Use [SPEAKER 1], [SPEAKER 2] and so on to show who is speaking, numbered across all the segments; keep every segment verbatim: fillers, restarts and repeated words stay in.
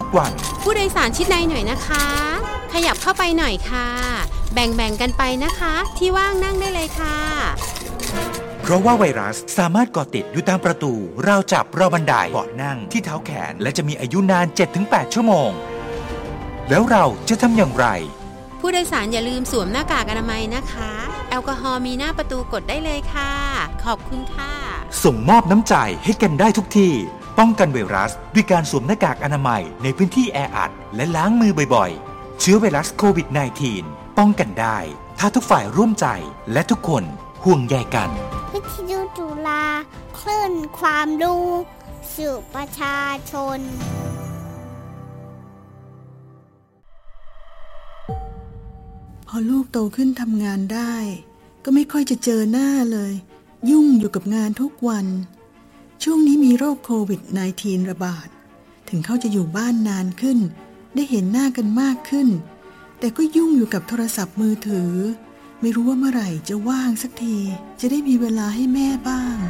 [SPEAKER 1] วัน
[SPEAKER 2] ผู้โดยสารชิดในหน่อยนะคะขยับเข้าไปหน่อยค่ะแบ่งๆกันไปนะคะที่ว่างนั่งได้เลยค่ะ
[SPEAKER 1] เพราะว่าไวรัสสามารถเกาะติดอยู่ตามประตูราวจับราวบันไดเบาะนั่งที่เท้าแขนและจะมีอายุนาน เจ็ดถึงแปด ชั่วโมงแล้วเราจะทำอย่างไร
[SPEAKER 2] ผู้โดยสารอย่าลืมสวมหน้ากากอนามัยนะคะแอลกอฮอล์มีหน้าประตูกดได้เลยค่ะขอบคุณค่ะ
[SPEAKER 1] ส่งมอบน้ำใจให้กันได้ทุกที่ป้องกันไวรัสด้วยการสวมหน้ากากอนามัยในพื้นที่แออัดและล้างมือบ่อยๆเชื้อไวรัสโควิด สิบเก้า ป้องกันได้ถ้าทุกฝ่ายร่วมใจและทุกคนห่วงใยกัน
[SPEAKER 3] วิทยุจุฬาคลื่นความรู้สู่ประชาชน
[SPEAKER 4] พอลูกโตขึ้นทำงานได้ก็ไม่ค่อยจะเจอหน้าเลยยุ่งอยู่กับงานทุกวันช่วงนี้มีโรคโควิด สิบเก้า ระบาดถึงเขาจะอยู่บ้านนานขึ้นได้เห็นหน้ากันมากขึ้นแต่ก็ยุ่งอยู่กับโทรศัพท์มือถือไม่รู้ว่าเมื่อไหร่จะว่างสักทีจะได้มีเวลาให้แม่บ้าง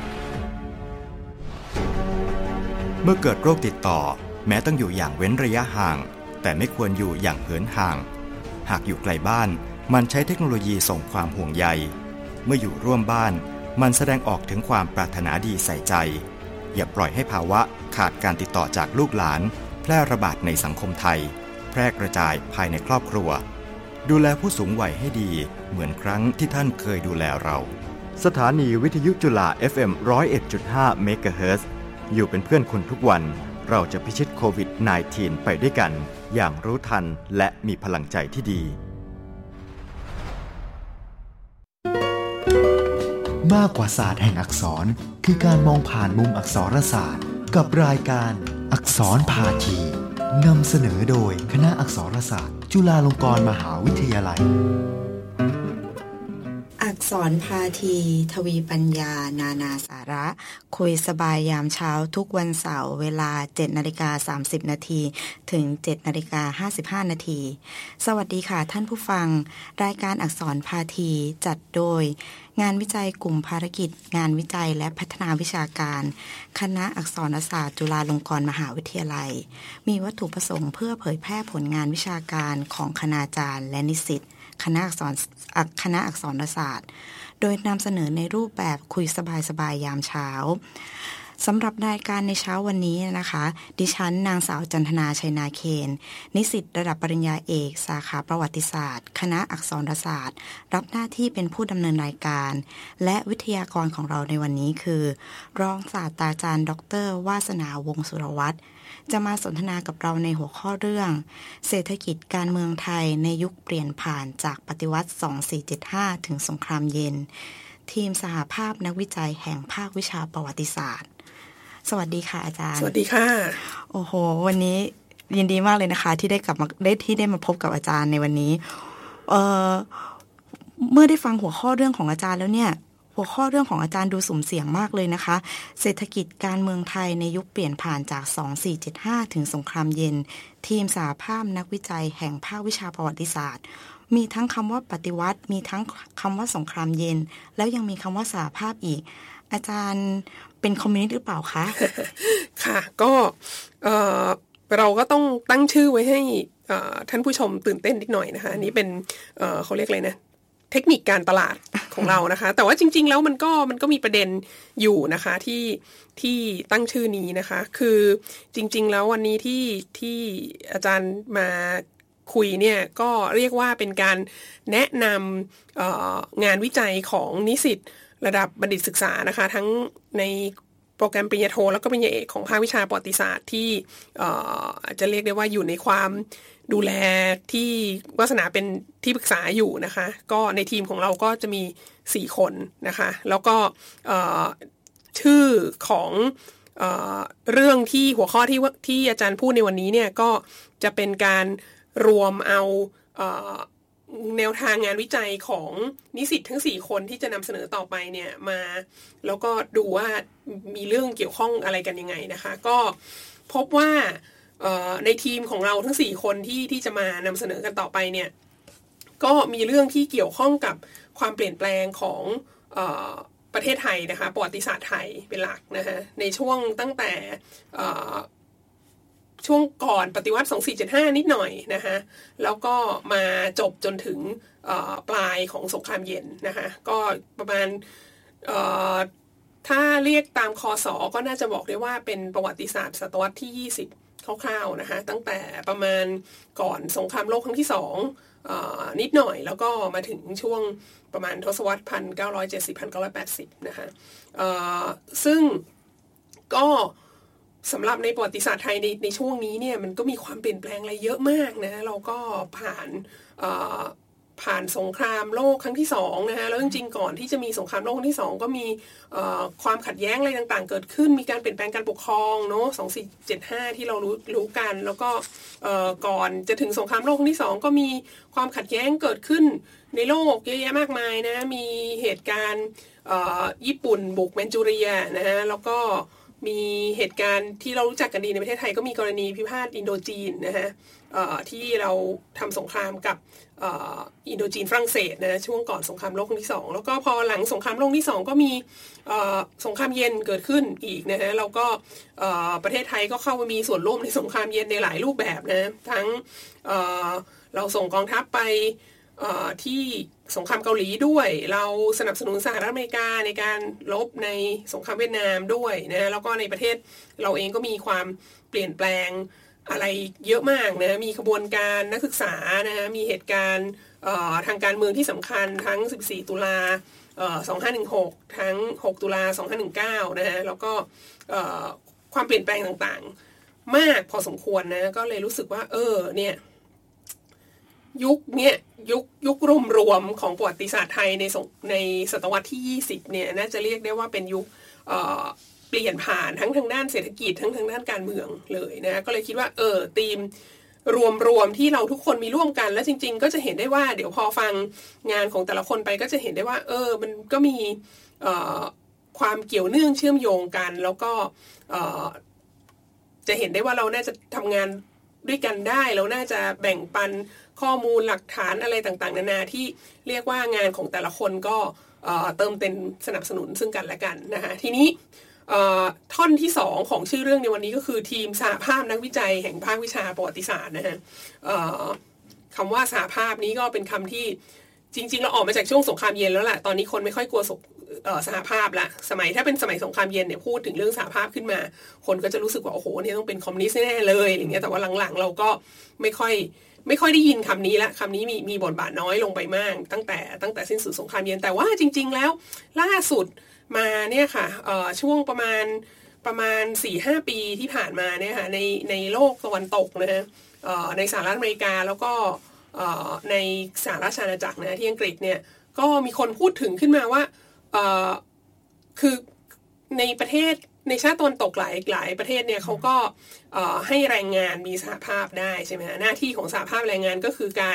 [SPEAKER 5] เมื่อเกิดโรคติดต่อแม้ต้องอยู่อย่างเว้นระยะห่างแต่ไม่ควรอยู่อย่างเหินห่างหากอยู่ไกลบ้านมันใช้เทคโนโลยีส่งความห่วงใยเมื่ออยู่ร่วมบ้านมันแสดงออกถึงความปรารถนาดีใส่ใจอย่าปล่อยให้ภาวะขาดการติดต่อจากลูกหลานแพร่ระบาดในสังคมไทยแพร่กระจายภายในครอบครัวดูแลผู้สูงวัยให้ดีเหมือนครั้งที่ท่านเคยดูแลเราสถานีวิทยุจุฬา เอฟ เอ็ม หนึ่งศูนย์เอ็ดจุดห้า เมกะเฮิรตซ์อยู่เป็นเพื่อนคุณทุกวันเราจะพิชิตโควิด สิบเก้า ไปด้วยกันอย่างรู้ทันและมีพลังใจที่ดี
[SPEAKER 6] มากกว่าศาสตร์แห่งอักษรคือการมองผ่านมุมอักษรศาสตร์กับรายการอักษรพาทีนำเสนอโดยคณะอักษรศาสตร์จุฬาลงกรณ์มหาวิทยาลัย
[SPEAKER 7] อักษรพาทีทวีปัญญานานาสาระคุยสบายยามเช้าทุกวันเสาร์เวลา เจ็ดนาฬิกาสามสิบนาทีถึง เจ็ดนาฬิกาห้าสิบห้านาทีสวัสดีค่ะท่านผู้ฟังรายการอักษรพาทีจัดโดยงานวิจัยกลุ่มภารกิจงานวิจัยและพัฒนาวิชาการคณะอักษรศาสตร์จุฬาลงกรณ์มหาวิทยาลัยมีวัตถุประสงค์เพื่อเผยแพร่ผลงานวิชาการของคณาจารย์และนิสิตคณะอักษรคณะอักษรศาสตร์โดยนำเสนอในรูปแบบคุยสบายๆยามเช้าสำหรับรายการในเช้าวันนี้นะคะดิฉันนางสาวจันทนาชัยนาเคนนิสิตระดับปริญญาเอกสาขาประวัติศาสตร์คณะอักษรศาสตร์รับหน้าที่เป็นผู้ดำเนินรายการและวิทยากรของเราในวันนี้คือรองศาสตราจารย์ดร.วาสนาวงศ์สุรวัตรจะมาสนทนากับเราในหัวข้อเรื่องเศรษฐกิจการเมืองไทยในยุคเปลี่ยนผ่านจากปฏิวัติสองพันสี่ร้อยเจ็ดสิบห้าถึงสงครามเย็นทีมสหภาพนักวิจัยแห่งภาควิชาประวัติศาสตร์สวัสดีค่ะอาจารย์
[SPEAKER 8] สวัสดีค่ะ
[SPEAKER 7] โอ้โหวันนี้ยินดีมากเลยนะคะที่ได้กลับมาได้ที่ได้มาพบกับอาจารย์ในวันนี้เอ่อเมื่อได้ฟังหัวข้อเรื่องของอาจารย์แล้วเนี่ยหัวข้อเรื่องของอาจารย์ดูสุ่มเสี่ยงมากเลยนะคะเศรษฐกิจการเมืองไทยในยุคเปลี่ยนผ่านจากสองพันสี่ร้อยเจ็ดสิบห้าถึงสงครามเย็นทีมสหภาพนักวิจัยแห่งภาควิชาประวัติศาสตร์มีทั้งคำว่าปฏิวัติมีทั้งคำว่าสงครามเย็นแล้วยังมีคำว่าสหภาพอีกอาจารย์เป็นคอมมิวนิสต์หรือเปล่าคะ
[SPEAKER 8] ค่ะก็เอ่อเราก็ต้องตั้งชื่อไว้ให้ท่านผู้ชมตื่นเต้นนิดหน่อยนะคะอันนี้เป็นเอ่อเขาเรียกอะไรนะเทคนิคการตลาดของเรานะคะแต่ว่าจริงๆแล้วมันก็มันก็มีประเด็นอยู่นะคะที่ที่ตั้งชื่อนี้นะคะคือจริงๆแล้ววันนี้ที่ที่อาจารย์มาคุยเนี่ยก็เรียกว่าเป็นการแนะนำเอ่องานวิจัยของนิสิตระดับบัณฑิตศึกษานะคะทั้งในโปรแกรมปริญญาโทแล้วก็ปริญญาเอกของภาควิชาประวัติศาสตร์ที่เอ่อจะเรียกได้ว่าอยู่ในความดูแลที่วาสนาเป็นที่ปรึกษาอยู่นะคะก็ในทีมของเราก็จะมีสี่คนนะคะแล้วก็เอ่อชื่อของเอ่อเรื่องที่หัวข้อที่ที่อาจารย์พูดในวันนี้เนี่ยก็จะเป็นการรวมเอาเอ่อแนวทางงานวิจัยของนิสิตทั้งสี่คนที่จะนำเสนอต่อไปเนี่ยมาแล้วก็ดูว่ามีเรื่องเกี่ยวข้องอะไรกันยังไงนะคะก็พบว่าในทีมของเราทั้งสี่คนที่ที่จะมานำเสนอกันต่อไปเนี่ยก็มีเรื่องที่เกี่ยวข้องกับความเปลี่ยนแปลงของเอ่อประเทศไทยนะคะประวัติศาสตร์ไทยเป็นหลักนะคะในช่วงตั้งแต่ช่วงก่อนปฏิวัติสองสี่เจ็ดห้านิดหน่อยนะคะแล้วก็มาจบจนถึงปลายของสงครามเย็นนะคะก็ประมาณถ้าเรียกตามคศก็น่าจะบอกได้ว่าเป็นประวัติศาสตร์ศตวรรษที่ยี่สิบคร่าวๆนะคะตั้งแต่ประมาณก่อนสงครามโลกครั้งที่สองนิดหน่อยแล้วก็มาถึงช่วงประมาณทศวรรษหนึ่งพันเก้าร้อยเจ็ดสิบ หนึ่งพันเก้าร้อยแปดสิบนะคะซึ่งก็สำหรับในประวัติศาสตร์ไทยในในช่วงนี้เนี่ยมันก็มีความเปลี่ยนแปลงอะไรเยอะมากนะเราก็ผ่านผ่านสงครามโลกครั้งที่สองนะคะแล้วจริงๆก่อนที่จะมีสงครามโลกครั้งที่สองก็มีความขัดแย้งอะไรต่างๆเกิดขึ้นมีการเปลี่ยนแปลงการปกครองเนาะสองสี่เจ็ดห้าที่เรารู้รู้กันแล้วก็ก่อนจะถึงสงครามโลกครั้งที่สองก็มีความขัดแย้งเกิดขึ้นในโลกเยอะแยะมากมายนะมีเหตุการณ์ญี่ปุ่นบุกแมนจูเรียนะฮะแล้วก็มีเหตุการณ์ที่เรารู้จักกันดีในประเทศไทยก็มีกรณีพิพาทอินโดจีนนะฮะที่เราทำสงครามกับอินโดจีนฝรั่งเศสนะช่วงก่อนสงครามโลกครั้งที่สองแล้วก็พอหลังสงครามโลกที่สองก็มีสงครามเย็นเกิดขึ้นอีกนะฮะแล้วก็ประเทศไทยก็เข้ามามีส่วนร่วมในสงครามเย็นในหลายรูปแบบนะทั้งเราส่งกองทัพไปที่สงครามเกาหลีด้วยเราสนับสนุนสหรัฐอเมริกาในการรบในสงครามเวียดนามด้วยนะแล้วก็ในประเทศเราเองก็มีความเปลี่ยนแปลงอะไรเยอะมากนะมีขบวนการนักศึกษานะมีเหตุการณ์ทางการเมืองที่สำคัญทั้งสิบสี่ตุลาสองห้าหนึ่งหกทั้งหกตุลาสองห้าหนึ่งเก้านะฮะแล้วก็ความเปลี่ยนแปลงต่างๆมากพอสมควรนะก็เลยรู้สึกว่าเออเนี่ยยุคเนี้ยยุคยุครวมๆของประวัติศาสตร์ไทยในในศตวรรษที่ยี่สิบเนี่ยน่าจะเรียกได้ว่าเป็นยุคเอ่อเปลี่ยนผ่านทั้งทางด้านเศรษฐกิจทั้งทางด้านการเมืองเลยนะก็เลยคิดว่าเออธีมรวมๆที่เราทุกคนมีร่วมกันแล้วจริงๆก็จะเห็นได้ว่าเดี๋ยวพอฟังงานของแต่ละคนไปก็จะเห็นได้ว่าเออมันก็มีเอ่อความเกี่ยวเนื่องเชื่อมโยงกันแล้วก็เอ่อจะเห็นได้ว่าเราน่าจะทำงานด้วยกันได้เราน่าจะแบ่งปันข้อมูลหลักฐานอะไรต่างๆนานาที่เรียกว่างานของแต่ละคนก็เติมเต็มสนับสนุนซึ่งกันและกันนะคะทีนี้ท่อนที่สองของชื่อเรื่องในวันนี้ก็คือทีมสหภาพนักวิจัยแห่งภาควิชาประวัติศาสตร์นะฮะคำว่าสหภาพนี้ก็เป็นคำที่จริงๆเราออกมาจากช่วงสงครามเย็นแล้วแหละตอนนี้คนไม่ค่อยกลัวสหภาพละสมัยถ้าเป็นสมัยสงครามเย็นเนี่ยพูดถึงเรื่องสหภาพขึ้นมาคนก็จะรู้สึกว่าโอ้โหนี่ต้องเป็นคอมมิวนิสต์แน่เลยอย่างเงี้ยแต่ว่าหลังๆเราก็ไม่ค่อยไม่ค่อยได้ยินคำนี้ละคำนี้มีมีบทบาทน้อยลงไปมากตั้งแต่ตั้งแต่สิ้นสุดสงครามเย็นแต่ว่าจริงๆแล้วล่าสุดมาเนี่ยค่ะช่วงประมาณประมาณ สี่ห้า ปีที่ผ่านมาเนี่ยค่ะในในโลกตะวันตกนะฮะในสหรัฐอเมริกาแล้วก็ในสหราชอาณาจักรนะที่อังกฤษเนี่ยก็มีคนพูดถึงขึ้นมาว่าคือในประเทศในชาติตะวันตกหลายหลายประเทศเนี่ยเขาก็ให้แรงงานมีสหภาพได้ใช่ไหมหน้าที่ของสหภาพแรงงานก็คือการ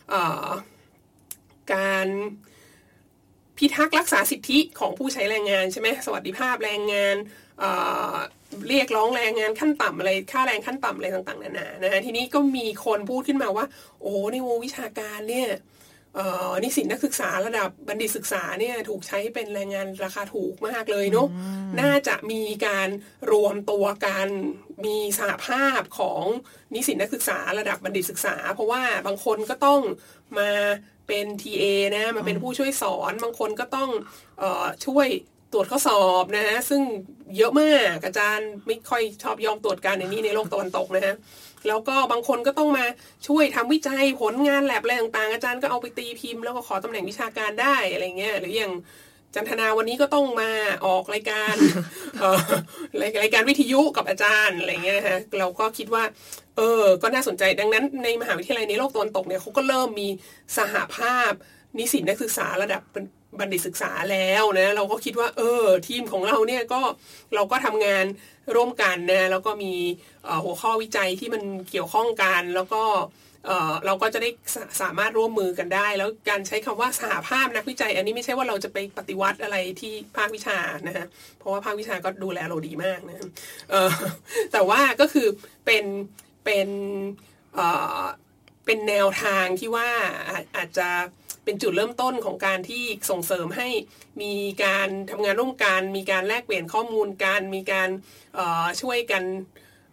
[SPEAKER 8] การพิทักษ์รักษาสิทธิของผู้ใช้แรงงานใช่ไหมสวัสดิภาพแรงงานเรียกร้องแรงงานขั้นต่ำอะไรค่าแรงขั้นต่ำอะไรต่างๆนานานะฮะทีนี้ก็มีคนพูดขึ้นมาว่าโอ้ในวงวิชาการเนี่ยนิสิตนักศึกษาระดับบัณฑิตศึกษาเนี่ยถูกใช้เป็นแรงงานราคาถูกมากเลยเนาะน่าจะมีการรวมตัวกันมีสหภาพของนิสิตนักศึกษาระดับบัณฑิตศึกษาเพราะว่าบางคนก็ต้องมาเป็น ที เอ นะมาเป็นผู้ช่วยสอนบางคนก็ต้องเอ่อช่วยตรวจข้อสอบนะฮะซึ่งเยอะมากอาจารย์ไม่ค่อยชอบยอมตรวจการในนี้ในโลกตะวันตกนะฮะแล้วก็บางคนก็ต้องมาช่วยทำวิจัยผลงานแลบอะไรต่างๆอาจารย์ก็เอาไปตีพิมพ์แล้วก็ขอตำแหน่งวิชาการได้อะไรเงี้ยหรืออย่างจันทนาวันนี้ก็ต้องมาออกรายการ เอ่อรายการวิทยุกับอาจารย์อะไรเงี้ยนะฮะเราก็คิดว่าเออก็น่าสนใจดังนั้นในมหาวิทยาลัยในโลกตะวันตกเนี่ยเขาก็เริ่มมีสหภาพนิสิตนักศึกษาระดับบัณฑิตศึกษาแล้วนะเราก็คิดว่าเออทีมของเราเนี่ยก็เราก็ทำงานร่วมกันนะแล้วก็มีหัวข้อวิจัยที่มันเกี่ยวข้องกันแล้วก็เราก็จะได้สามารถร่วมมือกันได้แล้วการใช้คำว่าสหภาพนักวิจัยอันนี้ไม่ใช่ว่าเราจะไปปฏิวัติอะไรที่ภาควิชานะฮะเพราะว่าภาควิชาก็ดูแลเราดีมากนะแต่ว่าก็คือเป็นเป็นเป็นแนวทางที่ว่าอาจจะเป็นจุดเริ่มต้นของการที่ส่งเสริมให้มีการทำงานร่วมกันมีการแลกเปลี่ยนข้อมูลกันมีการช่วยกัน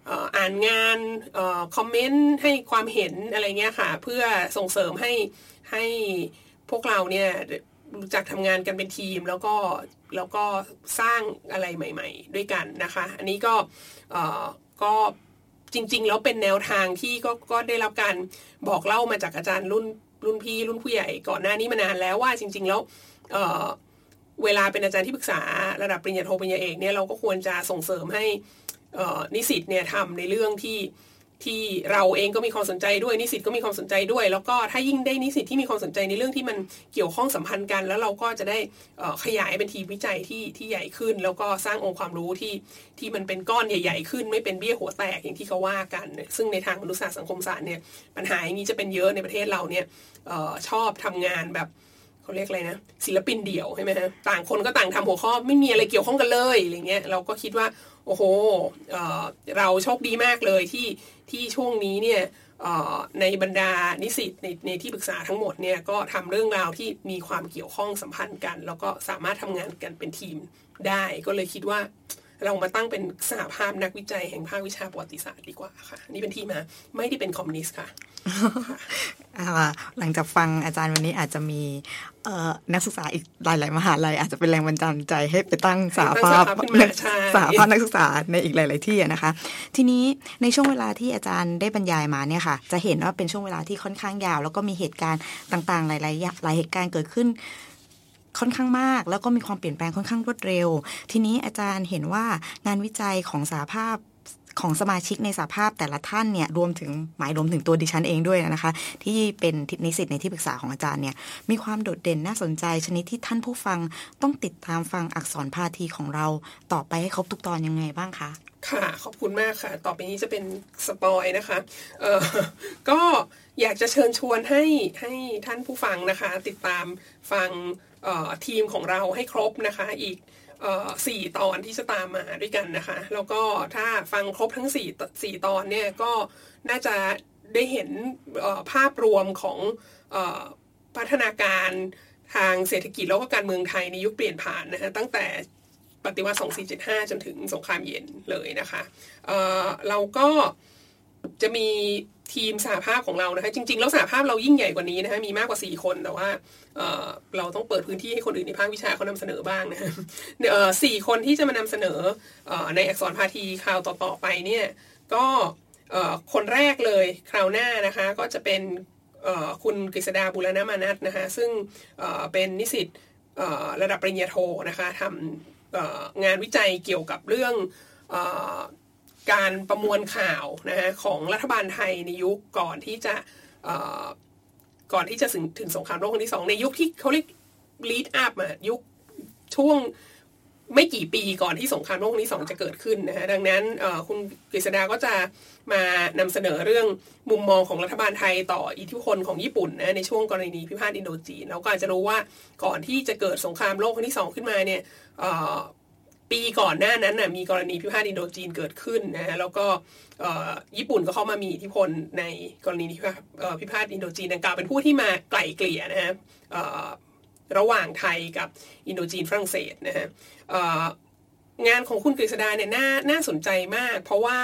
[SPEAKER 8] อ่านงานคอมเมนต์ให้ความเห็นอะไรเงี้ยค่ะเพื่อส่งเสริมให้ให้พวกเราเนี่ยรู้จักทำงานกันเป็นทีมแล้วก็แล้วก็สร้างอะไรใหม่ๆด้วยกันนะคะอันนี้ก็ก็จริงๆแล้วเป็นแนวทางที่ก็ก็ได้รับการบอกเล่ามาจากอาจารย์รุ่นรุ่นพี่รุ่นผู้ใหญ่ก่อนหน้านี้มานานแล้วว่าจริงๆแล้วเอ่อเวลาเป็นอาจารย์ที่ปรึกษาระดับปริญญาโทปริญญาเอกเนี่ยเราก็ควรจะส่งเสริมให้เอ่อนิสิตเนี่ยทำในเรื่องที่ที่เราเองก็มีความสนใจด้วยนิสิตก็มีความสนใจด้วยแล้วก็ถ้ายิ่งได้นิสิตที่มีความสนใจในเรื่องที่มันเกี่ยวข้องสัมพันธ์กันแล้วเราก็จะได้ขยายเป็นทีมวิจัยที่ที่ใหญ่ขึ้นแล้วก็สร้างองค์ความรู้ที่ที่มันเป็นก้อนใหญ่ๆขึ้นไม่เป็นเบี้ยหัวแตกอย่างที่เขาว่ากันซึ่งในทางมนุษยศาสตร์สังคมศาสตร์เนี่ยปัญหาอย่างนี้จะเป็นเยอะในประเทศเราเนี่ยชอบทำงานแบบเขาเรียกอะไรนะศิลปินเดี่ยวใช่ไหมฮะต่างคนก็ต่างทำหัวข้อไม่มีอะไรเกี่ยวข้องกันเลยอะไรเงี้ยเราก็คิดว่าโอ้โห เอ่อ เราโชคดีมากเลยที่ที่ช่วงนี้เนี่ยในบรรดานิสิตในในที่ปรึกษาทั้งหมดเนี่ยก็ทำเรื่องราวที่มีความเกี่ยวข้องสัมพันธ์กันแล้วก็สามารถทำงานกันเป็นทีมได้ก็เลยคิดว่าเรามาตั้งเป็นสหภาพนักวิจัยแห่งภาควิชาประวัติศาสตร์ดีกว่าค่ะนี่เป็นที่มาไม่ได้เป็นคอมมิวนิสต์ค่ะ
[SPEAKER 7] หลังจากฟังอาจารย์วันนี้อาจจะมีนักศึกษาอีกหลายๆมหาลัยอาจจะเป็นแรงบันดาลใจให้ไปตั้งสหภาพสหภาพนักศึกษาในอีกหลายๆที่นะคะทีนี้ในช่วงเวลาที่อาจารย์ได้บรรยายมาเนี่ยค่ะจะเห็นว่าเป็นช่วงเวลาที่ค่อนข้างยาวแล้วก็มีเหตุการณ์ต่างๆหลายๆหลายเหตุการณ์เกิดขึ้นค่อนข้างมากแล้วก็มีความเปลี่ยนแปลงค่อนข้างรวดเร็วทีนี้อาจารย์เห็นว่างานวิจัยของสหภาพของสมาชิกในสหภาพแต่ละท่านเนี่ยรวมถึงหมายรวมถึงตัวดิฉันเองด้วยนะคะที่เป็นนิสิตในที่ปรึกษาของอาจารย์เนี่ยมีความโดดเด่นน่าสนใจชนิดที่ท่านผู้ฟังต้องติดตามฟังอักษรพาทีของเราต่อไปให้ครบทุกตอนยังไงบ้างคะ
[SPEAKER 8] ค่ะขอบคุณมากค่ะต่อไปนี้จะเป็นสปอยนะคะเอ่อก็อยากจะเชิญชวนให้ให้ท่านผู้ฟังนะคะติดตามฟังทีมของเราให้ครบนะคะอีกสี่ตอนที่จะตามมาด้วยกันนะคะแล้วก็ถ้าฟังครบทั้งสี่สี่ตอนเนี่ยก็น่าจะได้เห็นภาพรวมของพัฒนาการทางเศรษฐกิจแล้วก็การเมืองไทยในยุคเปลี่ยนผ่านนะคะตั้งแต่ปฏิวัติสองสี่เจ็ดห้าจนถึงสงครามเย็นเลยนะคะเอ่อเราก็จะมีทีมสหภาพของเรานะคะจริงๆแล้วสหภาพเรายิ่งใหญ่กว่านี้นะคะมีมากกว่าสี่คนแต่ว่าเอ่อเราต้องเปิดพื้นที่ให้คนอื่นในภาควิชาเขานำเสนอบ้างนะคะเอ่อสี่คนที่จะมานำเสนอเอ่อในอักษรพาทีคราวต่อๆไปเนี่ยก็เอ่อคนแรกเลยคราวหน้านะคะก็จะเป็นเอ่อคุณกฤษดาบุรณมานัสนะคะซึ่งเอ่อเป็นนิสิตเอ่อระดับปริญญาโทนะคะทำงานวิจัยเกี่ยวกับเรื่องเอ่อการประมวลข่าวนะฮะของรัฐบาลไทยในยุคก่อนที่จะเอ่อก่อนที่จะถึงถึงสงครามโลกครั้งที่สองในยุคที่เขาเรียก lead up อ่ะยุคช่วงไม่กี่ปีก่อนที่สงครามโลกครั้งที่สองจะเกิดขึ้นนะฮะดังนั้นคุณกฤษดาก็จะมานำเสนอเรื่องมุมมองของรัฐบาลไทยต่ออิทธิพลของญี่ปุ่นนะในช่วงกรณีพิพาทอินโดจีนแล้วก็อาจจะรู้ว่าก่อนที่จะเกิดสงครามโลกครั้งที่สองขึ้นมาเนี่ยปีก่อนหน้านั้นน่ะมีกรณีพิพาทอินโดจีนเกิดขึ้นนะฮะแล้วก็ญี่ปุ่นก็เข้ามามีอิทธิพลในกรณีพิพาทอินโดจีนดังกล่าวเป็นผู้ที่มาไกล่เกลี่ยนะฮะระหว่างไทยกับอินโดจีนฝรั่งเศสนะฮะงานของคุณกฤษดาเนี่ยน่าน่าสนใจมากเพราะว่า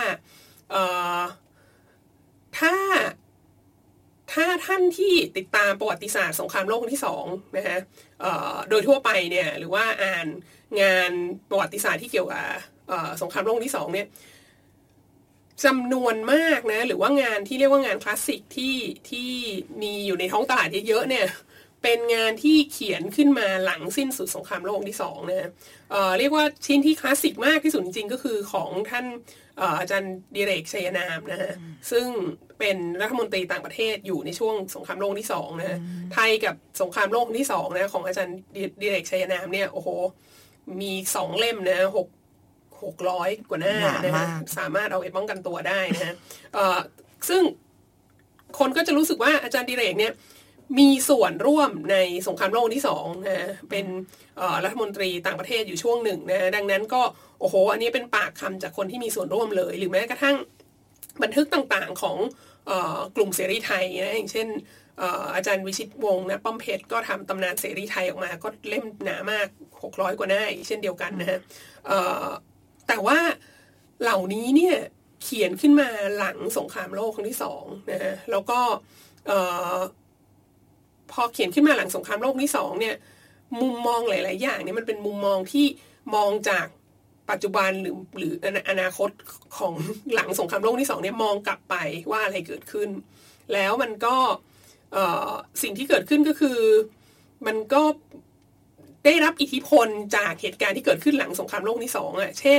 [SPEAKER 8] ถ้าถ้าท่านที่ติดตามประวัติศาสตร์สงครามโลกครั้งที่สองนะฮะโดยทั่วไปเนี่ยหรือว่าอ่านงานประวัติศาสตร์ที่เกี่ยวกับสงครามโลกครั้งที่สองเนี่ยจำนวนมากนะหรือว่างานที่เรียกว่างานคลาสสิกที่ที่มีอยู่ในท้องตลาดเยอะๆเนี่ยเป็นงานที่เขียนขึ้นมาหลังสิ้นสุดสงครามโลกครั้งที่สองนะฮะเอ่อเรียกว่าชิ้นที่คลาสสิกมากที่สุดจริงๆก็คือของท่านอาจารย์ดิเรกชัยนามนะฮะซึ่งเป็นรัฐมนตรีต่างประเทศอยู่ในช่วงสงครามโลกที่สองนะฮะไทยกับสงครามโลกที่สองนะของอาจารย์ดิเรกชัยนามเนี่ยโอ้โหมีสองเล่มนะหกหกร้อยกว่าหน้านะฮะสามารถเอาไปป้องกันตัวได้นะฮะเอ่อซึ่งคนก็จะรู้สึกว่าอาจารย์ดิเรกเนี่ยมีส่วนร่วมในสงครามโลกที่สองนะเป็นรัฐมนตรีต่างประเทศอยู่ช่วงหนึ่งนะดังนั้นก็โอ้โหอันนี้เป็นปากคำจากคนที่มีส่วนร่วมเลยหรือแม้กระทั่งบันทึกต่างๆของกลุ่มเสรีไทยนะอย่างเช่นอาจารย์วิชิตวงศ์นะป้อมเพชรก็ทำตำนานเสรีไทยออกมาก็เล่มหนามากหกร้อยกว่าหน้าเช่นเดียวกันนะฮะแต่ว่าเหล่านี้เนี่ยเขียนขึ้นมาหลังสงครามโลกครั้งที่สองนะฮะแล้วก็พอเขียนขึ้นมาหลังสงครามโลกที่สองเนี่ยมุมมองหลายๆอย่างเนี่ยมันเป็นมุมมองที่มองจากปัจจุบันหรือหรืออนาคตของหลังสงครามโลกที่สองเนี่ยมองกลับไปว่าอะไรเกิดขึ้นแล้วมันก็สิ่งที่เกิดขึ้นก็คือมันก็ได้รับอิทธิพลจากเหตุการณ์ที่เกิดขึ้นหลังสงครามโลกที่สองอ่ะเช่น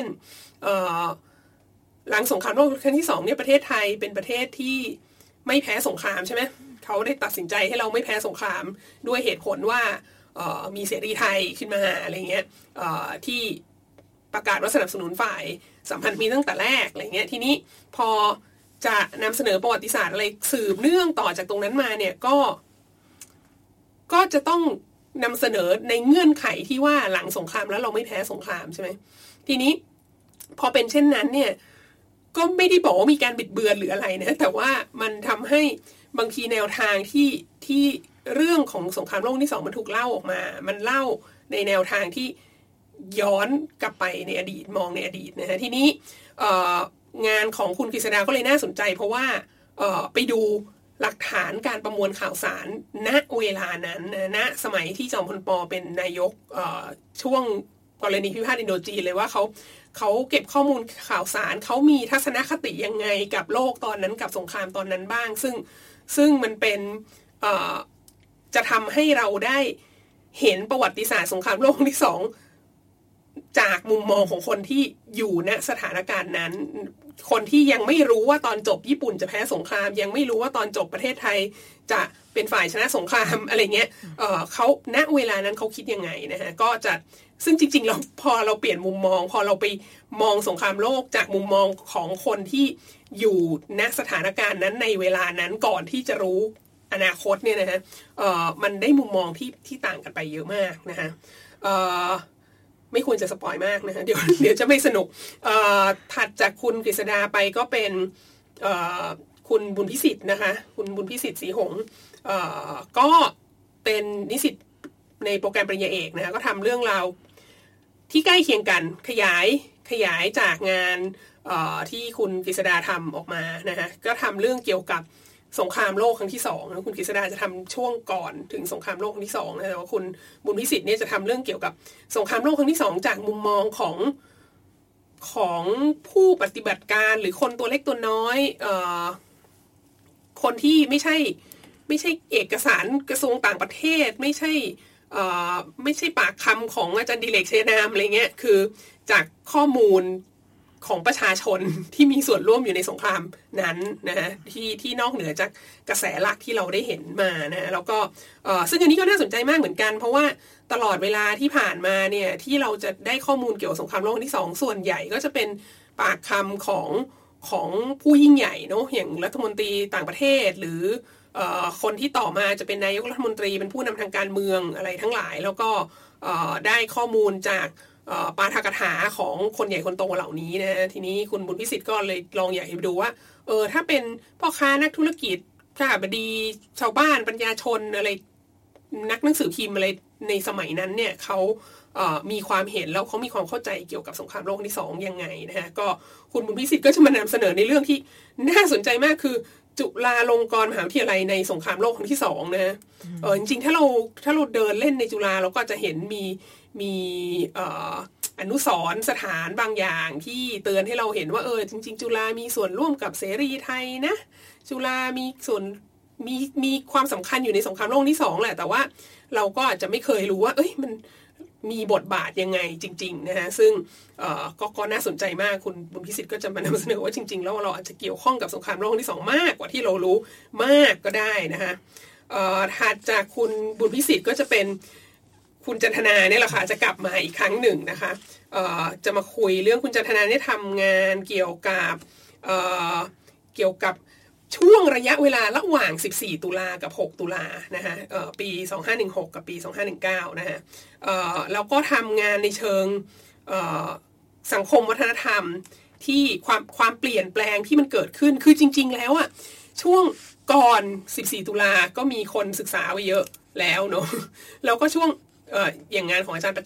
[SPEAKER 8] หลังสงครามโลกครั้งที่สองเนี่ยประเทศไทยเป็นประเทศที่ไม่แพ้สงครามใช่ไหมเขาได้ตัดสินใจให้เราไม่แพ้สงครามด้วยเหตุผลว่ามีเสรีไทยขึ้นมาอะไรเงี้ยที่ประกาศว่าสนับสนุนฝ่ายสัมพันธมิตรตั้งแต่แรกอะไรเงี้ยทีนี้พอจะนำเสนอประวัติศาสตร์อะไรสืบเนื่องต่อจากตรงนั้นมาเนี่ยก็ก็จะต้องนำเสนอในเงื่อนไขที่ว่าหลังสงครามแล้วเราไม่แพ้สงครามใช่ไหมทีนี้พอเป็นเช่นนั้นเนี่ยก็ไม่ได้บอกว่ามีการบิดเบือนหรืออะไรนะแต่ว่ามันทำให้บางทีแนวทางที่ที่เรื่องของสงครามโลกที่สองมันถูกเล่าออกมามันเล่าในแนวทางที่ย้อนกลับไปในอดีตมองในอดีตนะฮะทีนี้งานของคุณกฤษดาก็เลยน่าสนใจเพราะว่าไปดูหลักฐานการประมวลข่าวสารณเวลานั้นณสมัยที่จอมพลป.เป็นนายกช่วงกรณีพิพาทอินโดจีนเลยว่าเขาเขาเก็บข้อมูลข่าวสารเขามีทัศนคติยังไงกับโลกตอนนั้นกับสงครามตอนนั้นบ้างซึ่งซึ่งมันเป็นจะทำให้เราได้เห็นประวัติศาสตร์สงครามโลกที่สองจากมุมมองของคนที่อยู่ณสถานการณ์นั้นคนที่ยังไม่รู้ว่าตอนจบญี่ปุ่นจะแพ้สงครามยังไม่รู้ว่าตอนจบประเทศไทยจะเป็นฝ่ายชนะสงครามอะไรเงี้ย เอ่อเขาณเวลานั้นเขาคิดยังไงนะฮะก็จะซึ่งจริงๆเราพอเราเปลี่ยนมุมมองพอเราไปมองสงครามโลกจากมุมมองของคนที่อยู่ณสถานการณ์นั้นในเวลานั้นก่อนที่จะรู้อนาคตเนี่ยนะฮะเอ่อมันได้มุมมองที่ที่ต่างกันไปเยอะมากนะฮะเอ่อไม่ควรจะสปอยมากนะฮะเดี๋ยวเดี๋ยวจะไม่สนุกเอ่อถัดจากคุณกฤษดาไปก็เป็นเอ่อคุณบุญพิสิทธิ์นะคะคุณบุญพิสิทธิ์ศรีหงส์เอ่อก็เป็นนิสิตในโปรแกรมปริญญาเอกนะก็ทำเรื่องราวที่ใกล้เคียงกันขยายขยายจากงานที่คุณกฤษดาทำออกมานะฮะก็ทำเรื่องเกี่ยวกับสงครามโลกครั้งที่สองนะคุณกฤษดาจะทำช่วงก่อนถึงสงครามโลกครั้งที่สองนะแต่ว่าคุณบุญพิสิทธิ์เนี่ยจะทำเรื่องเกี่ยวกับสงครามโลกครั้งที่สองจากมุมมองของของผู้ปฏิบัติการหรือคนตัวเล็กตัวน้อยเอ่อคนที่ไม่ใช่ไม่ใช่เอกสารกระทรวงต่างประเทศไม่ใช่เอ่อไม่ใช่ปากคำของอาจารย์ดิเรก เชนามอะไรเงี้ยคือจากข้อมูลของประชาชนที่มีส่วนร่วมอยู่ในสงครามนั้นนะฮะที่ที่นอกเหนือจากกระแสหลักที่เราได้เห็นมานะฮะแล้วก็เอ่อซึ่งอันนี้ก็น่าสนใจมากเหมือนกันเพราะว่าตลอดเวลาที่ผ่านมาเนี่ยที่เราจะได้ข้อมูลเกี่ยวกับสงครามโลกที่สองส่วนใหญ่ก็จะเป็นปากคำของของผู้ยิ่งใหญ่เนาะอย่างรัฐมนตรีต่างประเทศหรือเอ่อคนที่ต่อมาจะเป็นนายกรัฐมนตรีเป็นผู้นำทางการเมืองอะไรทั้งหลายแล้วก็เอ่อได้ข้อมูลจากปาฐกถาของคนใหญ่คนโตเหล่านี้นะทีนี้คุณบุญพิสิทธิ์ก็เลยลองอยากให้ดูว่าเออถ้าเป็นพ่อค้านักธุรกิจข้าบดีชาวบ้านปัญญาชนอะไรนักหนังสือพิมพ์อะไรในสมัยนั้นเนี่ยเขาเอ่อมีความเห็นแล้วเขามีความเข้าใจเกี่ยวกับสงครามโลกที่สองยังไงนะฮะก็คุณบุญพิสิทธิ์ก็จะมานำเสนอในเรื่องที่น่าสนใจมากคือจุฬาลงกรณ์มหาวิทยาลัยในสงครามโลกครั้งที่สองนะเออจริงๆถ้าเราถ้าเราเดินเล่นในจุฬาเราก็จะเห็นมีมีเอ่ออนุสรณ์สถานบางอย่างที่เตือนให้เราเห็นว่าเออจริงๆจุฬามีส่วนร่วมกับเสรีไทยนะจุฬามีส่วนมีมีความสำคัญอยู่ในสงครามโลกที่สองแหละแต่ว่าเราก็อาจจะไม่เคยรู้ว่าเอ้ยมันมีบทบาทยังไงจริงๆนะฮะซึ่งเอ่อก็ก็น่าสนใจมากคุณบุญพิสิทธิ์ก็จะมานำเสนอว่าจริงๆแล้วเราอาจจะเกี่ยวข้องกับสงครามโลกที่สองมากกว่าที่เรารู้มากก็ได้นะฮะเอ่อถัดจากคุณบุญพิสิทธิ์ก็จะเป็นคุณจันทนาเนี่ยแหละค่ะจะกลับมาอีกครั้งหนึ่งนะคะเอ่อจะมาคุยเรื่องคุณจันทนาเนี่ยทำงานเกี่ยวกับเอ่อเกี่ยวกับช่วงระยะเวลาระหว่างสิบสี่ตุลากับหกตุลานะฮะเอ่อปีสองพันห้าร้อยสิบหกกับปีสองพันห้าร้อยสิบเก้านะฮะเอ่อแล้วก็ทำงานในเชิงเอ่อสังคมวัฒนธรรมที่ความความเปลี่ยนแปลงที่มันเกิดขึ้นคือจริงๆแล้วอ่ะช่วงก่อนสิบสี่ตุลาก็มีคนศึกษาไว้เยอะแล้วเนาะแล้วก็ช่วงเอ่ออย่างงานของอาจารย์ประจักษ์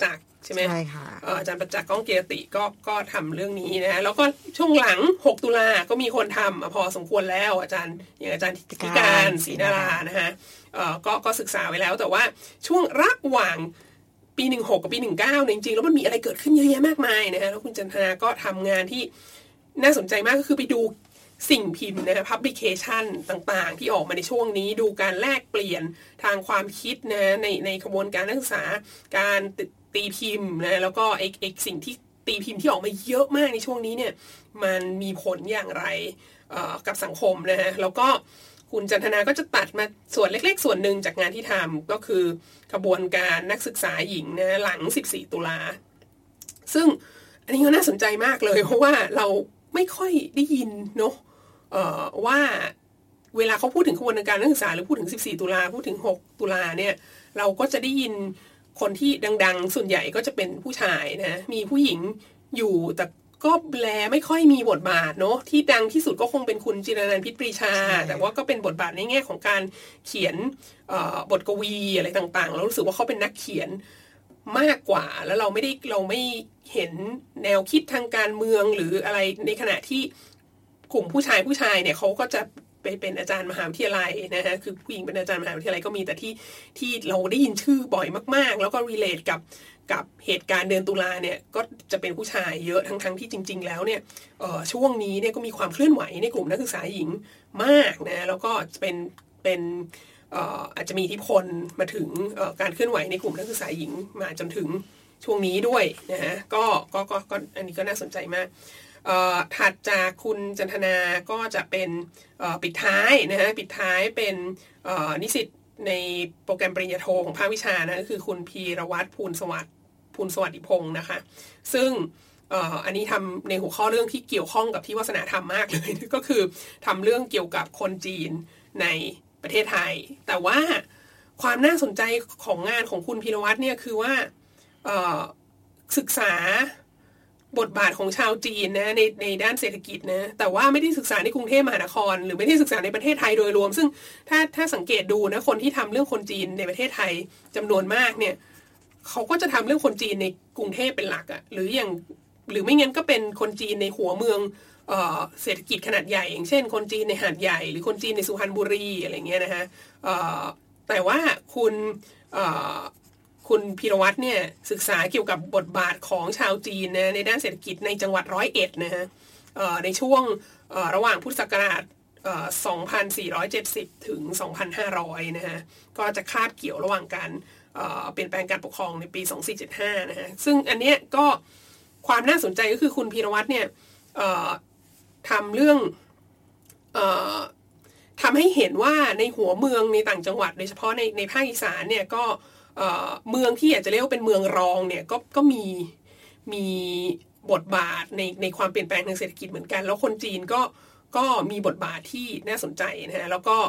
[SPEAKER 8] ใช่ไหม
[SPEAKER 7] ใช่ค่ะ
[SPEAKER 8] อาจารย์ประจักษ์ก้องเกียรติก็ก็ทำเรื่องนี้นะแล้วก็ช่วงหลังหกตุลาก็มีคนทำพอสมควรแล้วอาจารย์อย่างอาจารย์ธิการศรีนารานะฮะก็ก็ศึกษาไว้แล้วแต่ว่าช่วงระหว่างปีหนึ่งหกกับปีหนึ่งเก้าจริงๆแล้วมันมีอะไรเกิดขึ้นเยอะแยะมากมายนะฮะแล้วคุณจันทนาก็ทำงานที่น่าสนใจมากก็คือไปดูสิ่งพิมพ์นะ publication ต่างๆที่ออกมาในช่วงนี้ดูการแลกเปลี่ยนทางความคิดนะในในกระบวนการนักศึกษาการตีพิมพ์นะแล้วก็ไอ้ไอ้สิ่งที่ตีพิมพ์ที่ออกมาเยอะมากในช่วงนี้เนี่ยมันมีผลอย่างไรกับสังคมนะฮะแล้วก็คุณจันทนาก็จะตัดมาส่วนเล็กๆส่วนหนึ่งจากงานที่ทำก็คือกระบวนการนักศึกษาหญิงนะหลังสิบสี่ตุลาซึ่งอันนี้ก็น่าสนใจมากเลยเพราะว่าเราไม่ค่อยได้ยินเนาะว่าเวลาเขาพูดถึงกระบวนการนักศึกษาหรือพูดถึงสิบสี่ตุลาพูดถึงหกตุลาเนี่ยเราก็จะได้ยินคนที่ดังๆส่วนใหญ่ก็จะเป็นผู้ชายนะมีผู้หญิงอยู่แต่ก็แลไม่ค่อยมีบทบาทเนาะที่ดังที่สุดก็คงเป็นคุณจิรนันท์พิษปรีชาแต่ว่าก็เป็นบทบาทในแง่ของการเขียนบทกวีอะไรต่างๆเรารู้สึกว่าเขาเป็นนักเขียนมากกว่าแล้วเราไม่ได้เราไม่เห็นแนวคิดทางการเมืองหรืออะไรในขณะที่กลุ่มผู้ชายผู้ชายเนี่ยเขาก็จะไปเป็นอาจารย์มหาวิทยาลัยนะฮะคือผู้หญิงเป็นอาจารย์มหาวิทยาลัยก็มีแต่ที่ที่เราได้ยินชื่อบ่อยมากๆแล้วก็รีเลทกับกับเหตุการณ์เดือนตุลาเนี่ยก็จะเป็นผู้ชายเยอะทั้งทั้งที่จริงๆแล้วเนี่ยช่วงนี้เนี่ยก็มีความเคลื่อนไหวในกลุ่มนักศึกษาหญิงมากนะแล้วก็เป็นเป็นอาจจะมีอิทธิพลมาถึงการเคลื่อนไหวในกลุ่มนักศึกษาหญิงมาจนถึงช่วงนี้ด้วยนะฮะก็ก็ก็ก็อันนี้ก็น่าสนใจมากถัดจากคุณจันทนาก็จะเป็นปิดท้ายนะฮะปิดท้ายเป็นนิสิตในโปรแกรมปริญญาโทของภาควิชานะก็คือคุณพีรวัตรภูลสวัสดิ์ภูลสวัสดิพงศ์นะคะซึ่งอันนี้ทำในหัวข้อเรื่องที่เกี่ยวข้องกับที่วัฒนธรรมมากเลยก็คือทำเรื่องเกี่ยวกับคนจีนในประเทศไทยแต่ว่าความน่าสนใจของงานของคุณพีรวัตรเนี่ยคือว่าศึกษาบทบาทของชาวจีนนะในในด้านเศรษฐกิจนะแต่ว่าไม่ได้ศึกษาในกรุงเทพมหานครหรือไม่ได้ศึกษาในประเทศไทยโดยรวมซึ่งถ้าถ้าสังเกตดูนะคนที่ทำเรื่องคนจีนในประเทศไทยจำนวนมากเนี่ยเขาก็จะทำเรื่องคนจีนในกรุงเทพเป็นหลักอะหรืออย่างหรือไม่งั้นก็เป็นคนจีนในหัวเมืองเอ่อเศรษฐกิจขนาดใหญ่อย่างเช่นคนจีนในหาดใหญ่หรือคนจีนในสุพรรณบุรีอะไรเงี้ยนะฮะเอ่อแต่ว่าคุณเอ่อคุณพีรวัตรเนี่ยศึกษาเกี่ยวกับบทบาทของชาวจีนนะในด้านเศรษฐกิจในจังหวัดร้อยเอ็ดนะฮะในช่วงระหว่างพุทธศักราชสองพันสี่ร้อยเจ็ดสิบถึงสองพันห้าร้อยนะฮะก็จะคาบเกี่ยวระหว่างการเปลี่ยนแปลงการปกครองในปีสองพันสี่ร้อยเจ็ดสิบห้านะฮะซึ่งอันเนี้ยก็ความน่าสนใจก็คือคุณพีรวัตรเนี่ยทำเรื่องทำให้เห็นว่าในหัวเมืองในต่างจังหวัดโดยเฉพาะในในภาคอีสานเนี่ยก็เมืองที่อาจจะเรียกว่าเป็นเมืองรองเนี่ยก็ก็มีมีบทบาทในในความเปลี่ยนแปลงทางเศรษฐกิจเหมือนกันแล้วคนจีนก็ก็มีบทบาทที่น่าสนใจนะฮะแล้วก็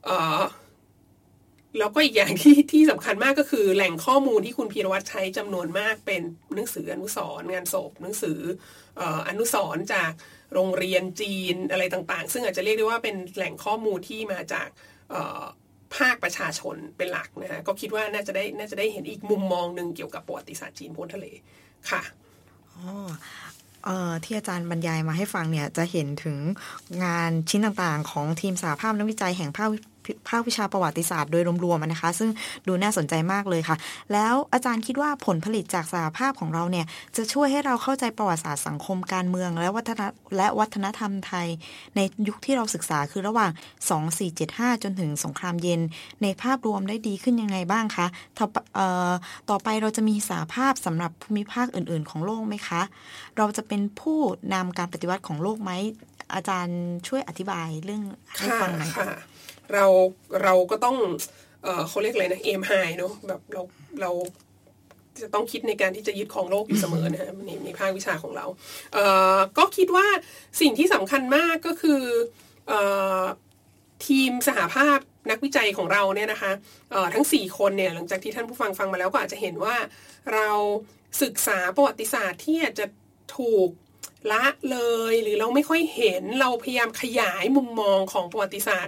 [SPEAKER 8] แล้วก็อีกอย่างที่ที่สำคัญมากก็คือแหล่งข้อมูลที่คุณพีรวัตรใช้จำนวนมากเป็นหนังสืออนุสรณ์งานศพหนังสืออนุสรณ์จากโรงเรียนจีนอะไรต่างๆซึ่งอาจจะเรียกได้ว่าเป็นแหล่งข้อมูลที่มาจากภาคประชาชนเป็นหลักนะฮะก็คิดว่าน่าจะได้น่าจะได้เห็นอีกมุมมองนึงเกี่ยวกับประวัติศาสตร์จีนพ้นทะเลค่ะ
[SPEAKER 7] อ๋อเอ่อที่อาจารย์บรรยายมาให้ฟังเนี่ยจะเห็นถึงงานชิ้นต่างๆของทีมสหภาพนักวิจัยแห่งภาคภาควิชาประวัติศาสตร์โดยรวมๆนะคะซึ่งดูน่าสนใจมากเลยค่ะแล้วอาจารย์คิดว่าผลผลิตจากสหภาพของเราเนี่ยจะช่วยให้เราเข้าใจประวัติศาสตร์สังคมการเมืองและวัฒนและวัฒนธรรมไทยในยุคที่เราศึกษาคือระหว่างสองพันสี่ร้อยเจ็ดสิบห้าจนถึงสงครามเย็นในภาพรวมได้ดีขึ้นยังไงบ้างคะต่อเอ่อต่อไปเราจะมีสหภาพสำหรับภูมิภาคอื่นๆของโลกไหมคะเราจะเป็นผู้นำการปฏิวัติของโลกไหมอาจารย์ช่วยอธิบายเรื่องให้ฟังหน่อยค่ะ
[SPEAKER 8] เราเราก็ต้องเอ่อเขาเรียกอะไรนะเอมไฮเนาะแบบเราเราจะต้องคิดในการที่จะยึดครองโลกอยู่เสมอนะฮะในในภาควิชาของเราเอ่อก็คิดว่าสิ่งที่สำคัญมากก็คือเอ่อทีมสหภาพนักวิจัยของเราเนี่ยนะคะเอ่อทั้งสี่คนเนี่ยหลังจากที่ท่านผู้ฟังฟังมาแล้วก็อาจจะเห็นว่าเราศึกษาประวัติศาสตร์ที่อาจจะถูกละเลยหรือเราไม่ค่อยเห็นเราพยายามขยายมุมมองของประวัติศาสตร์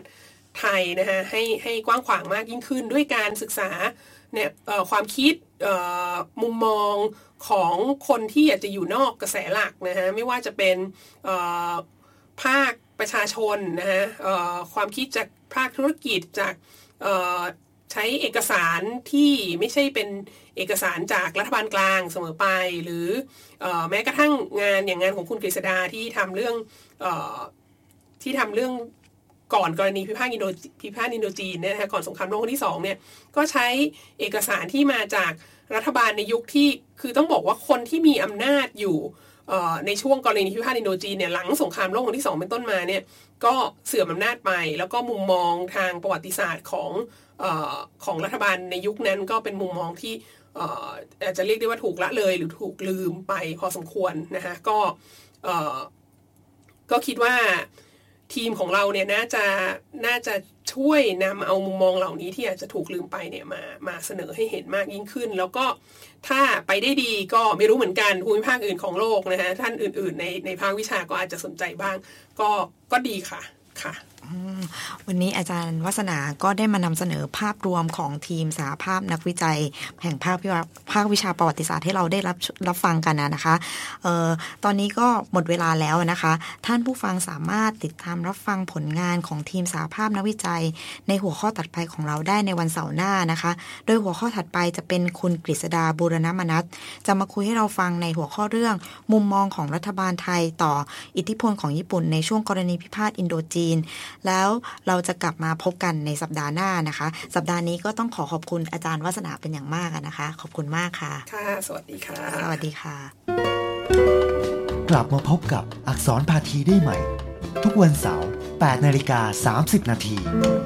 [SPEAKER 8] ไทยนะฮะให้ให้กว้างขวางมากยิ่งขึ้นด้วยการศึกษาเนี่ยความคิดมุมมองของคนที่อยากจะอยู่นอกกระแสหลักนะฮะไม่ว่าจะเป็นภาคประชาชนนะฮะความคิดจากภาคธุรกิจจากใช้เอกสารที่ไม่ใช่เป็นเอกสารจากรัฐบาลกลางเสมอไปหรือแม้กระทั่งงานอย่างงานของคุณกฤษดาที่ทำเรื่องที่ทำเรื่องก่อนกรณีพิพาทอินโดพิพาทอินโดจีนเนี่ยนะคะก่อนสงครามโลกครั้งที่สองเนี่ยก็ใช้เอกสารที่มาจากรัฐบาลในยุคที่คือต้องบอกว่าคนที่มีอำนาจอยู่ในช่วงกรณีพิพาทอินโดจีนเนี่ยหลังสงครามโลกครั้งที่สองเป็นต้นมาเนี่ยก็เสื่อมอำนาจไปแล้วก็มุมมองทางประวัติศาสตร์ของเอ่อของรัฐบาลในยุคนั้นก็เป็นมุมมองที่เอ่ออาจจะเรียกได้ว่าถูกละเลยหรือถูกลืมไปพอสมควรนะฮะก็เอ่อก็คิดว่าทีมของเราเนี่ยน่าจะน่าจะช่วยนำเอามุมมองเหล่านี้ที่อาจจะถูกลืมไปเนี่ยมามาเสนอให้เห็นมากยิ่งขึ้นแล้วก็ถ้าไปได้ดีก็ไม่รู้เหมือนกันภูมิภาคอื่นของโลกนะฮะท่านอื่นๆในในภาควิชาก็อาจจะสนใจบ้างก็ก็ดีค่ะค่ะ
[SPEAKER 7] วันนี้อาจารย์วัฒนาก็ได้มานำเสนอภาพรวมของทีมสหภาพนักวิจัยแห่งภาคภาควิชาประวัติศาสตร์ให้เราได้รับรับฟังกันนะคะเอ่อตอนนี้ก็หมดเวลาแล้วนะคะท่านผู้ฟังสามารถติดตามรับฟังผลงานของทีมสหภาพนักวิจัยในหัวข้อถัดไปของเราได้ในวันเสาร์หน้านะคะโดยหัวข้อถัดไปจะเป็นคุณกฤษดาบูรณมนัสจะมาคุยให้เราฟังในหัวข้อเรื่องมุมมองของรัฐบาลไทยต่ออิทธิพลของญี่ปุ่นในช่วงกรณีพิพาทอินโดจีนแล้วเราจะกลับมาพบกันในสัปดาห์หน้านะคะสัปดาห์นี้ก็ต้องขอขอบคุณอาจารย์วัฒนาเป็นอย่างมากนะคะขอบคุณมากค่ะ
[SPEAKER 8] ค่ะสวัสดีค่ะ
[SPEAKER 7] สวัสดีค่ะ
[SPEAKER 6] กลับมาพบกับอักษรภาคีได้ใหม่ทุกวันเสาร์ แปดนาฬิกาสามสิบนาที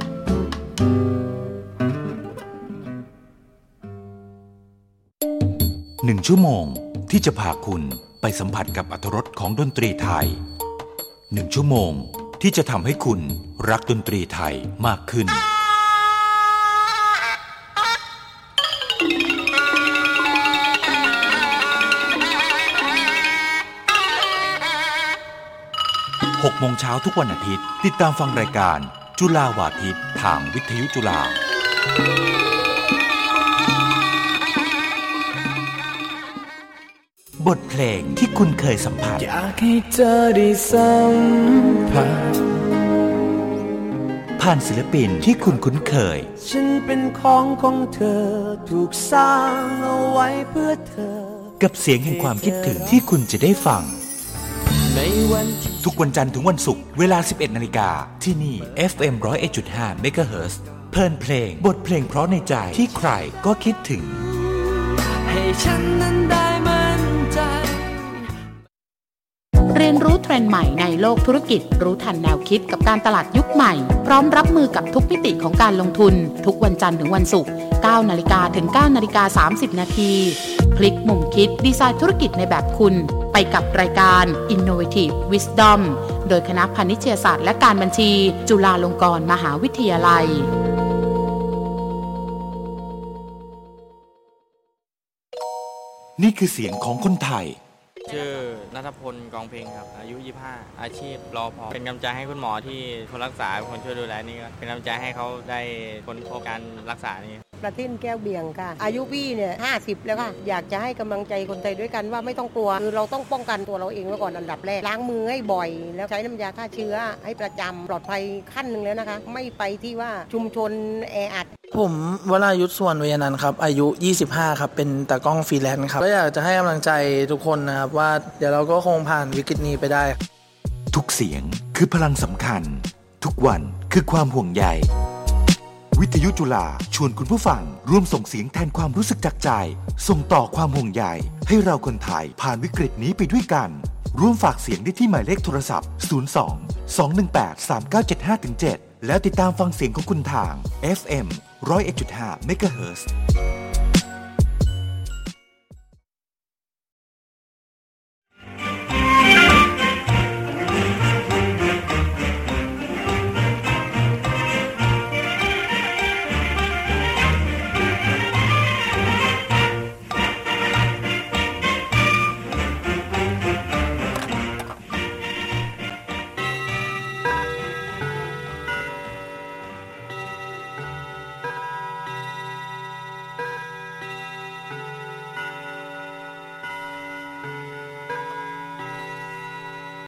[SPEAKER 1] หนึ่งชั่วโมงที่จะพาคุณไปสัมผัสกับอรรถรสของดนตรีไทยหนึ่งชั่วโมงที่จะทำให้คุณรักดนตรีไทยมากขึ้นหกโมงเช้าทุกวันอาทิตย์ติดตามฟังรายการจุฬาวาทิตทางวิทยุจุฬาบทเพลงที่คุณเคยสัมผัส
[SPEAKER 9] อยากให้เธอได้สัมผัส
[SPEAKER 1] ผ่านศิลปินที่คุณคุ้นเคย
[SPEAKER 9] ฉันเป็นของของเธอถูกสร้างเอาไว้เพื่อเธอ
[SPEAKER 1] กับเสียงแห่งความคิดถึงที่คุณจะได้ฟังทุกวันจันทร์ถึงวันศุกร์เวลา สิบเอ็ดนาฬิกา ที่นี่ เอฟ เอ็ม หนึ่งร้อยเอ็ดจุดห้า เมกะเฮิรตซ์เพลินเพลงบทเพลงเพราะในใจที่ใครก็คิดถึง
[SPEAKER 9] ให้ฉันนั้นได้มั่นใจ
[SPEAKER 10] เรียนรู้เทรนด์ใหม่ในโลกธุรกิจรู้ทันแนวคิดกับการตลาดยุคใหม่พร้อมรับมือกับทุกมิติของการลงทุนทุกวันจันทร์ถึงวันศุกร์ เก้านาฬิกา ถึง เก้านาฬิกาสามสิบ นาทีพลิกมุมคิดดีไซน์ธุรกิจในแบบคุณไปกับรายการ Innovative Wisdom โดยคณะพาณิชยศาสตร์และการบัญชีจุฬาลงกรณ์มหาวิทยาลัย
[SPEAKER 1] นี่คือเสียงของคนไทย
[SPEAKER 11] ชื่อณัฐพลกองเพลงครับอายุยี่สิบห้าอาชีพรอพอเป็นกำลังใจให้คุณหมอที่คนรักษาคนช่วยดูแลนี่ก็เป็นกำลังใจให้เขาได้พ้นโคการรักษานี่
[SPEAKER 12] ประทินแก้วเบี่ยงค่ะอายุพี่เนี่ยห้าสิบแล้วค่ะอยากจะให้กำลังใจคนไทยด้วยกันว่าไม่ต้องกลัวคือเราต้องป้องกันตัวเราเองไว้ก่อนอันดับแรกล้างมือให้บ่อยแล้วใช้น้ำยาฆ่าเชื้อให้ประจำปลอดภัยขั้นหนึ่งแล้วนะคะไม่ไปที่ว่าชุมชนแออัด
[SPEAKER 13] ผมวรายุทธส่วนเวนันท์ครับอายุยี่สิบห้าครับเป็นตากล้องฟรีแลนซ์ครับก็อยากจะให้กำลังใจทุกคนนะครับว่าเดี๋ยวเราก็คงผ่านวิกฤตนี้ไปได้
[SPEAKER 1] ทุกเสียงคือพลังสำคัญทุกวันคือความห่วงใยวิทยุจุฬาชวนคุณผู้ฟังร่วมส่งเสียงแทนความรู้สึกจากใจส่งต่อความห่วงใยให้เราคนไทยผ่านวิกฤตนี้ไปด้วยกันร่วมฝากเสียงได้ที่หมายเลขโทรศัพท์ศูนย์ สอง สอง หนึ่ง แปด สาม เก้า เจ็ด ห้า เจ็ดแล้วติดตามฟังเสียงของคุณทาง เอฟ เอ็ม หนึ่งร้อยเอ็ดจุดห้า เมกะเฮิรตซ์